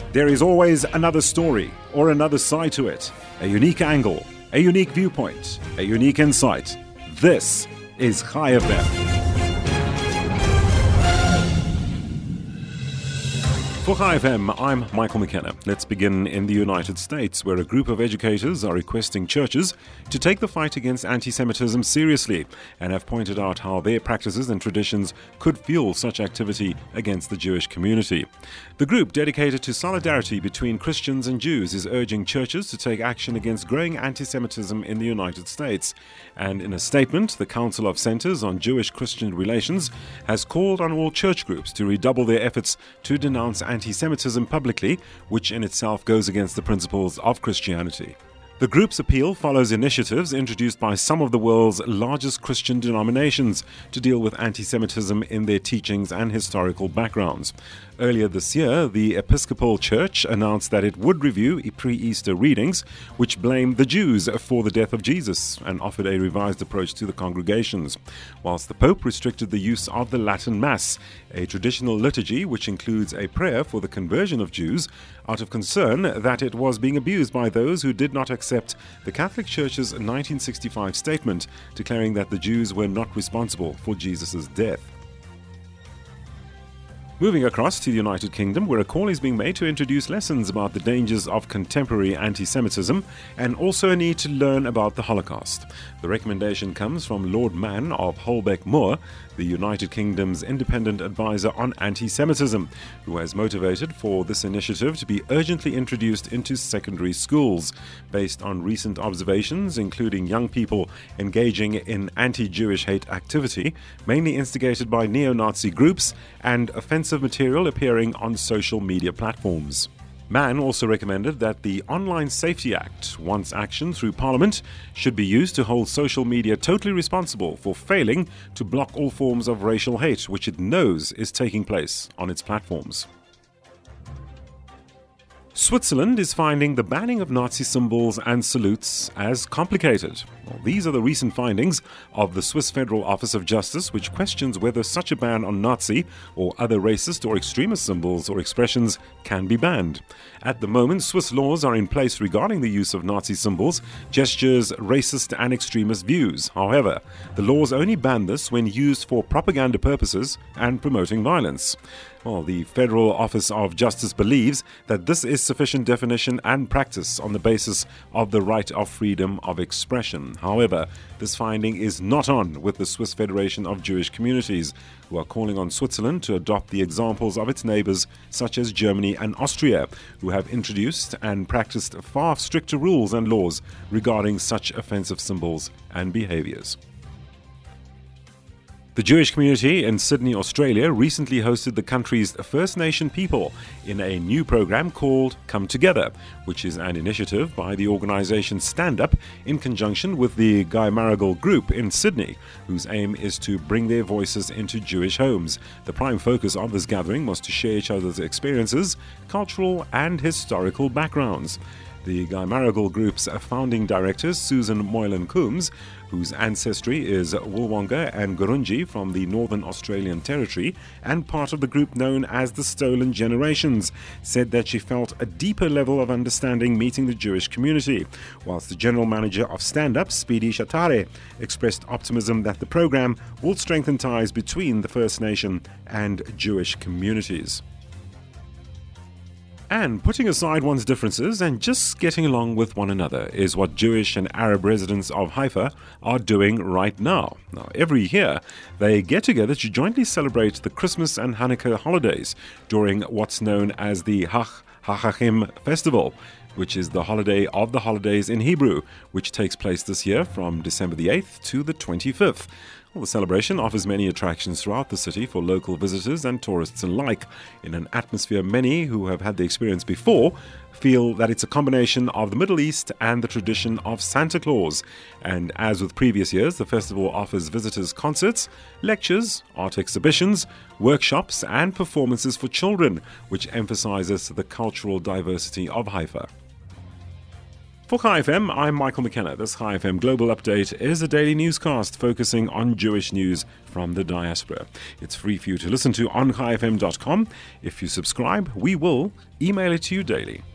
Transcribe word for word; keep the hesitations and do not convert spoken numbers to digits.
There is always another story or another side to it, a unique angle, a unique viewpoint, a unique insight. This is Chai F M. For Chai F M, I'm Michael McKenna. Let's begin in the United States, where a group of educators are requesting churches to take the fight against anti-Semitism seriously and have pointed out how their practices and traditions could fuel such activity against the Jewish community. The group, dedicated to solidarity between Christians and Jews, is urging churches to take action against growing anti-Semitism in the United States. And in a statement, the Council of Centers on Jewish-Christian Relations has called on all church groups to redouble their efforts to denounce anti-Semitism publicly, which in itself goes against the principles of Christianity. The group's appeal follows initiatives introduced by some of the world's largest Christian denominations to deal with anti-Semitism in their teachings and historical backgrounds. Earlier this year, the Episcopal Church announced that it would review pre-Easter readings, which blamed the Jews for the death of Jesus and offered a revised approach to the congregations, whilst the Pope restricted the use of the Latin Mass, a traditional liturgy which includes a prayer for the conversion of Jews, out of concern that it was being abused by those who did not accept the Catholic Church's nineteen sixty-five statement declaring that the Jews were not responsible for Jesus' death. Moving across to the United Kingdom, where a call is being made to introduce lessons about the dangers of contemporary anti-Semitism and also a need to learn about the Holocaust. The recommendation comes from Lord Mann of Holbeck Moor, the United Kingdom's independent advisor on anti-Semitism, who has motivated for this initiative to be urgently introduced into secondary schools, based on recent observations, including young people engaging in anti-Jewish hate activity, mainly instigated by neo-Nazi groups, and offensive material appearing on social media platforms. Mann also recommended that the Online Safety Act, once actioned through Parliament, should be used to hold social media totally responsible for failing to block all forms of racial hate, which it knows is taking place on its platforms. Switzerland is finding the banning of Nazi symbols and salutes as complicated. Well, these are the recent findings of the Swiss Federal Office of Justice, which questions whether such a ban on Nazi or other racist or extremist symbols or expressions can be banned. At the moment, Swiss laws are in place regarding the use of Nazi symbols, gestures, racist and extremist views. However, the laws only ban this when used for propaganda purposes and promoting violence. Well, the Federal Office of Justice believes that this is sufficient definition and practice on the basis of the right of freedom of expression. However, this finding is not on with the Swiss Federation of Jewish Communities, who are calling on Switzerland to adopt the examples of its neighbors such as Germany and Austria, who have introduced and practiced far stricter rules and laws regarding such offensive symbols and behaviors. The Jewish community in Sydney, Australia, recently hosted the country's First Nation people in a new program called Come Together, which is an initiative by the organisation Stand Up in conjunction with the Guy Marigal Group in Sydney, whose aim is to bring their voices into Jewish homes. The prime focus of this gathering was to share each other's experiences, cultural and historical backgrounds. The Guy Marigal Group's founding director, Susan Moylan Coombs, whose ancestry is Woolwonga and Gurunji from the Northern Australian Territory and part of the group known as the Stolen Generations, said that she felt a deeper level of understanding meeting the Jewish community, whilst the general manager of Stand Up, Speedy Shatare, expressed optimism that the program will strengthen ties between the First Nation and Jewish communities. And putting aside one's differences and just getting along with one another is what Jewish and Arab residents of Haifa are doing right now. Now, every year, they get together to jointly celebrate the Christmas and Hanukkah holidays during what's known as the Hach HaChachim Festival, which is the holiday of the holidays in Hebrew, which takes place this year from December the eighth to the twenty-fifth. Well, the celebration offers many attractions throughout the city for local visitors and tourists alike, in an atmosphere many who have had the experience before feel that it's a combination of the Middle East and the tradition of Santa Claus. And as with previous years, the festival offers visitors concerts, lectures, art exhibitions, workshops and performances for children, which emphasizes the cultural diversity of Haifa. For Chai F M, I'm Michael McKenna. This Chai F M Global Update is a daily newscast focusing on Jewish news from the diaspora. It's free for you to listen to on chai f m dot com. If you subscribe, we will email it to you daily.